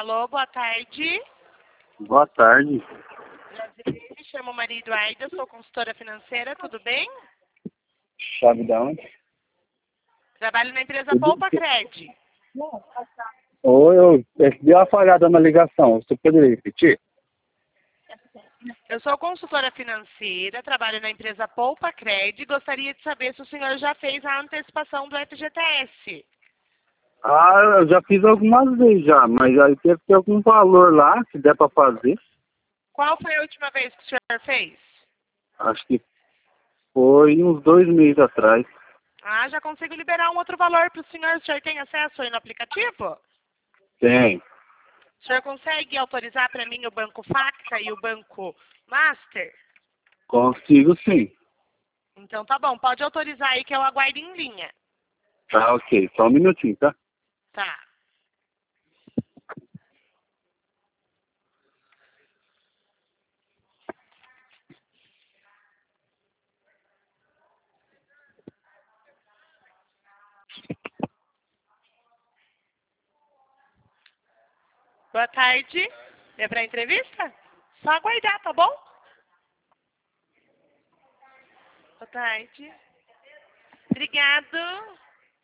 Alô, boa tarde. Boa tarde. Prazer, me chamo Maria Eduarda, sou consultora financeira, tudo bem? Chave da onde? Trabalho na empresa Poupa Cred. Oi, deu uma falhada na ligação. Você poderia repetir? Eu sou consultora financeira, trabalho na empresa Poupa Cred e gostaria de saber se o senhor já fez a antecipação do FGTS. Eu já fiz algumas vezes já, mas aí deve ter algum valor lá que der para fazer. Qual foi a última vez que o senhor fez? Acho que foi uns 2 meses atrás. Ah, já consigo liberar um outro valor para o senhor. O senhor tem acesso aí no aplicativo? Tem. O senhor consegue autorizar para mim o Banco Facta e o Banco Master? Consigo sim. Então tá bom, pode autorizar aí que eu aguardo em linha. Tá, ok. Só um minutinho, tá? Tá. Boa tarde. É para entrevista? Só aguardar, tá bom? Boa tarde. Obrigado.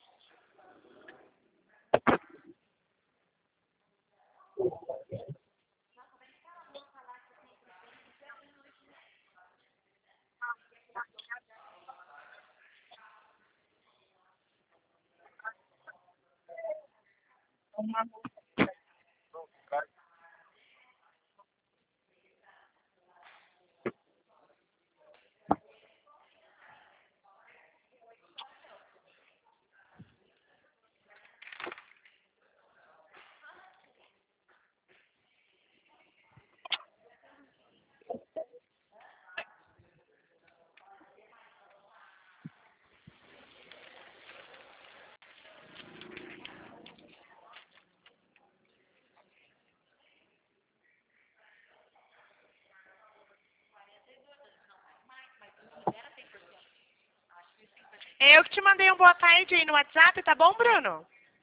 Eu que te mandei um boa tarde aí no WhatsApp, tá bom, Bruno?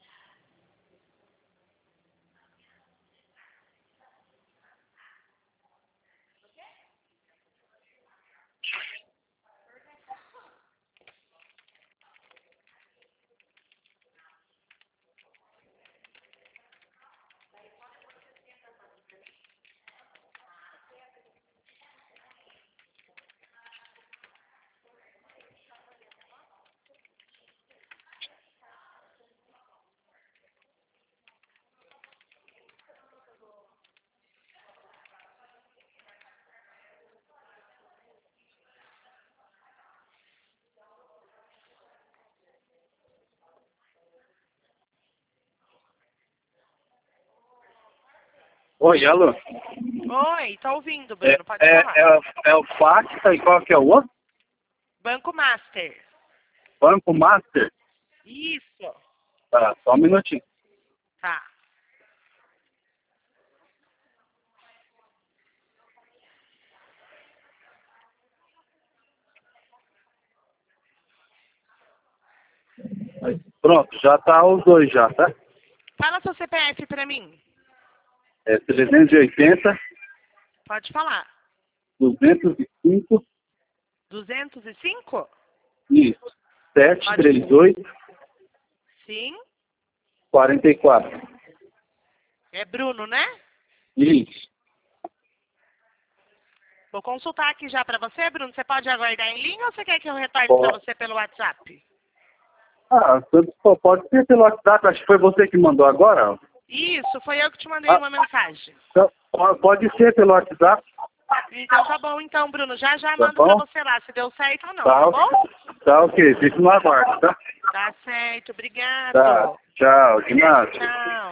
Oi, alô? Oi, tô ouvindo, Bruno, pode falar. É o Facta e qual que é o outro? Banco Master. Banco Master? Isso. Tá, só um minutinho. Tá. Pronto, já tá os dois já, tá? Fala seu CPF pra mim. É 380, Pode falar. 205, 205? isso. 738, Sim. 44. É Bruno, né? Isso. Vou consultar aqui já pra você, Bruno. Você pode aguardar em linha ou você quer que eu retorne Pode. pra você pelo WhatsApp? Pode ser pelo WhatsApp, acho que foi você que mandou agora. Ó. Isso, foi eu que te mandei uma mensagem. Então, pode ser pelo WhatsApp. Então tá bom, então, Bruno. Já Tá mando bom? pra você lá, se deu certo ou não, Tá, tá bom? tá ok, fico no aguardo, tá? Tá certo, obrigado. Tá, tchau, de nada. Tchau.